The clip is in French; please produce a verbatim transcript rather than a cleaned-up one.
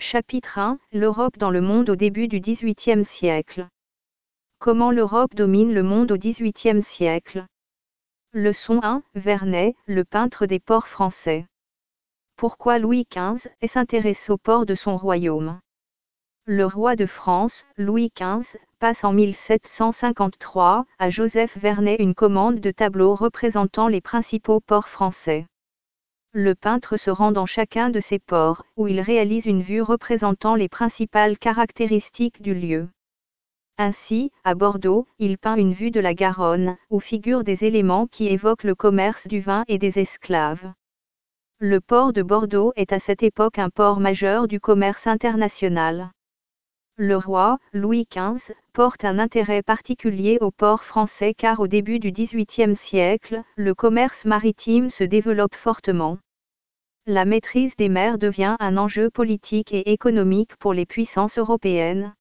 Chapitre un. L'Europe dans le monde au début du dix-huitième siècle. Comment l'Europe domine le monde au dix-huitième siècle. Leçon un. Vernet, le peintre des ports français. Pourquoi Louis quinze s'intéresse aux ports de son royaume. Le roi de France, Louis quinze, passe en mille sept cent cinquante-trois à Joseph Vernet une commande de tableaux représentant les principaux ports français. Le peintre se rend dans chacun de ces ports, où il réalise une vue représentant les principales caractéristiques du lieu. Ainsi, à Bordeaux, il peint une vue de la Garonne, où figurent des éléments qui évoquent le commerce du vin et des esclaves. Le port de Bordeaux est à cette époque un port majeur du commerce international. Le roi, Louis quinze, porte un intérêt particulier au port français car au début du dix-huitième siècle, le commerce maritime se développe fortement. La maîtrise des mers devient un enjeu politique et économique pour les puissances européennes.